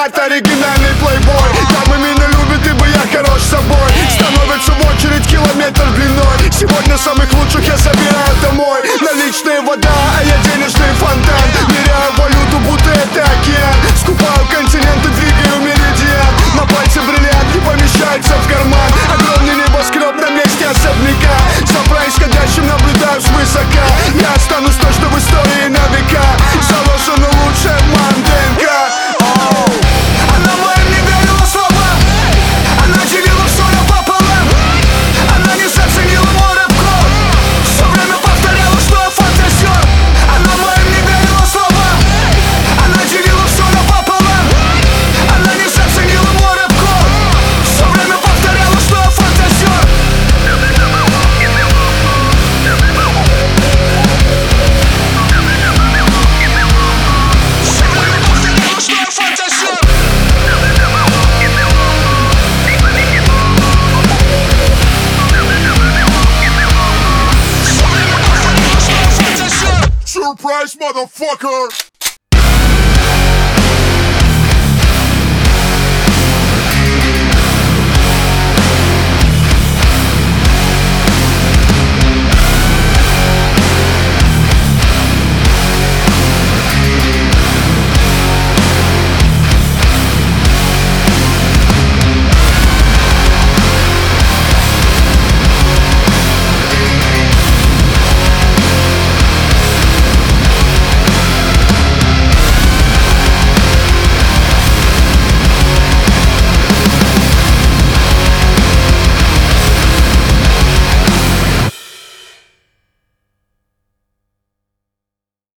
Миллиард, оригинальный плейбой. Дамы меня любят, ибо я хорош собой. Становится в очередь километр длиной. Сегодня самых лучших я собираю домой. Наличная вода, а я денежный фонтан. Меряю валюту, будто это океан. Скупаю континенты, двигаю меридиан. На пальце бриллиант не помещается в карман. Огромный небоскреб на месте особняка. За происходящим наблюдаю свысока. Я останусь точно в истории на века. Заложена лучшая манденка. Она моим не верила слова. Она делила все напополам. Она не заценила мой рэп-код. Все время повторяла, что я фантазер. Она моим не верила слова. Она делила все напополам. Она не заценила мой рэп-код. Все время повторяла, что я фантазер. Surprise, motherfucker!